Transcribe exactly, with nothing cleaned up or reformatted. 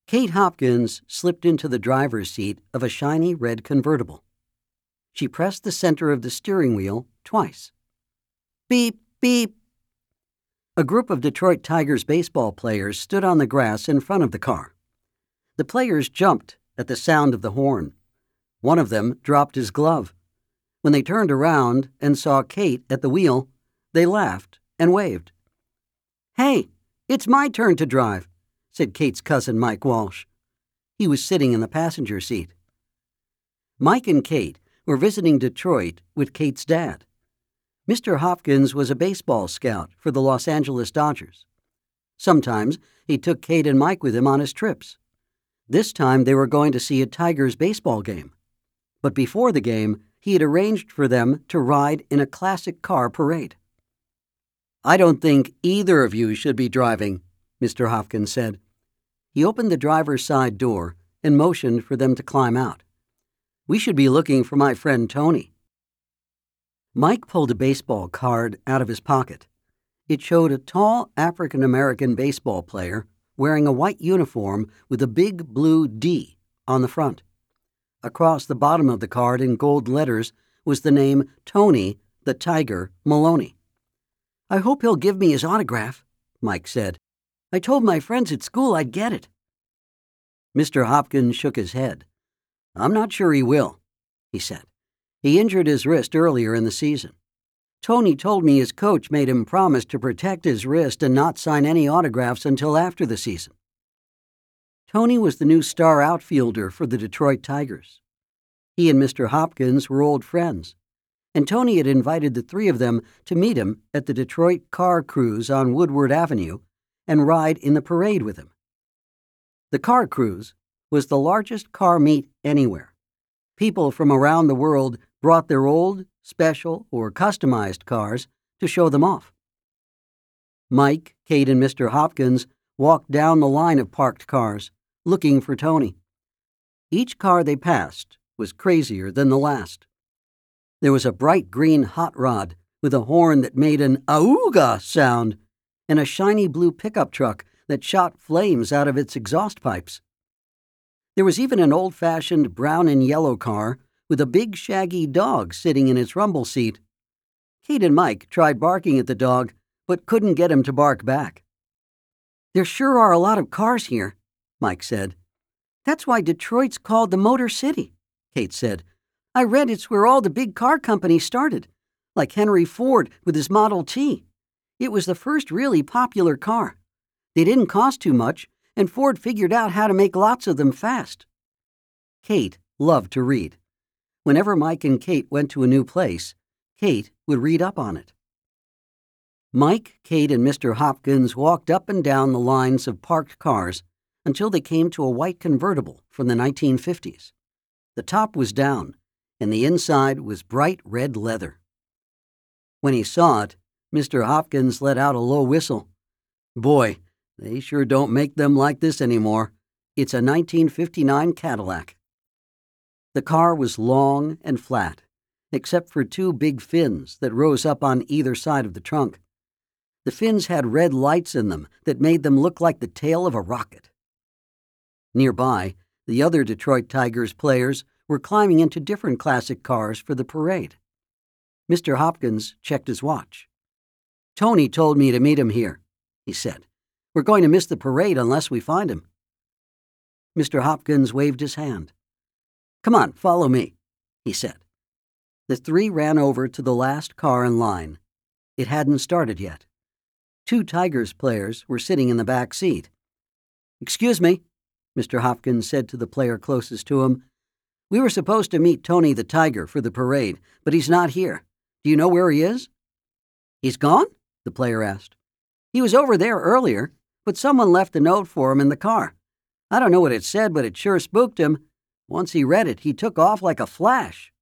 Kate Hopkins slipped into the driver's seat of a shiny red convertible. She pressed the center of the steering wheel twice. Beep, beep. A group of Detroit Tigers baseball players stood on the grass in front of the car. The players jumped at the sound of the horn. One of them dropped his glove. When they turned around and saw Kate at the wheel, they laughed and waved. "Hey, it's my turn to drive," said Kate's cousin Mike Walsh. He was sitting in the passenger seat. Mike and Kate were visiting Detroit with Kate's dad. Mister Hopkins was a baseball scout for the Los Angeles Dodgers. Sometimes he took Kate and Mike with him on his trips. This time they were going to see a Tigers baseball game. But before the game, he had arranged for them to ride in a classic car parade. "I don't think either of you should be driving," Mister Hopkins said. He opened the driver's side door and motioned for them to climb out. "We should be looking for my friend Tony." Mike pulled a baseball card out of his pocket. It showed a tall African-American baseball player wearing a white uniform with a big blue D on the front. Across the bottom of the card in gold letters was the name Tony the Tiger Maloney. "I hope he'll give me his autograph," Mike said. "I told my friends at school I'd get it." Mister Hopkins shook his head. "I'm not sure he will," he said. "He injured his wrist earlier in the season. Tony told me his coach made him promise to protect his wrist and not sign any autographs until after the season." Tony was the new star outfielder for the Detroit Tigers. He and Mister Hopkins were old friends, and Tony had invited the three of them to meet him at the Detroit car cruise on Woodward Avenue and ride in the parade with him. The car cruise was the largest car meet anywhere. People from around the world brought their old, special, or customized cars to show them off. Mike, Kate, and Mister Hopkins walked down the line of parked cars, looking for Tony. Each car they passed was crazier than the last. There was a bright green hot rod with a horn that made an auga sound, and a shiny blue pickup truck that shot flames out of its exhaust pipes. There was even an old-fashioned brown and yellow car with a big shaggy dog sitting in its rumble seat. Kate and Mike tried barking at the dog, but couldn't get him to bark back. "There sure are a lot of cars here," Mike said. "That's why Detroit's called the Motor City," Kate said. "I read it's where all the big car companies started, like Henry Ford with his Model T. It was the first really popular car. They didn't cost too much, and Ford figured out how to make lots of them fast." Kate loved to read. Whenever Mike and Kate went to a new place, Kate would read up on it. Mike, Kate, and Mister Hopkins walked up and down the lines of parked cars until they came to a white convertible from the nineteen fifties. The top was down, and the inside was bright red leather. When he saw it, Mister Hopkins let out a low whistle. "Boy, they sure don't make them like this anymore. It's a nineteen fifty-nine Cadillac." The car was long and flat, except for two big fins that rose up on either side of the trunk. The fins had red lights in them that made them look like the tail of a rocket. Nearby, the other Detroit Tigers players were climbing into different classic cars for the parade. Mister Hopkins checked his watch. "Tony told me to meet him here," he said. "We're going to miss the parade unless we find him." Mister Hopkins waved his hand. "Come on, follow me," he said. The three ran over to the last car in line. It hadn't started yet. Two Tigers players were sitting in the back seat. "Excuse me," Mister Hopkins said to the player closest to him. "We were supposed to meet Tony the Tiger for the parade, but he's not here. Do you know where he is?" "He's gone?" the player asked. "He was over there earlier, but someone left a note for him in the car. I don't know what it said, but it sure spooked him. Once he read it, he took off like a flash."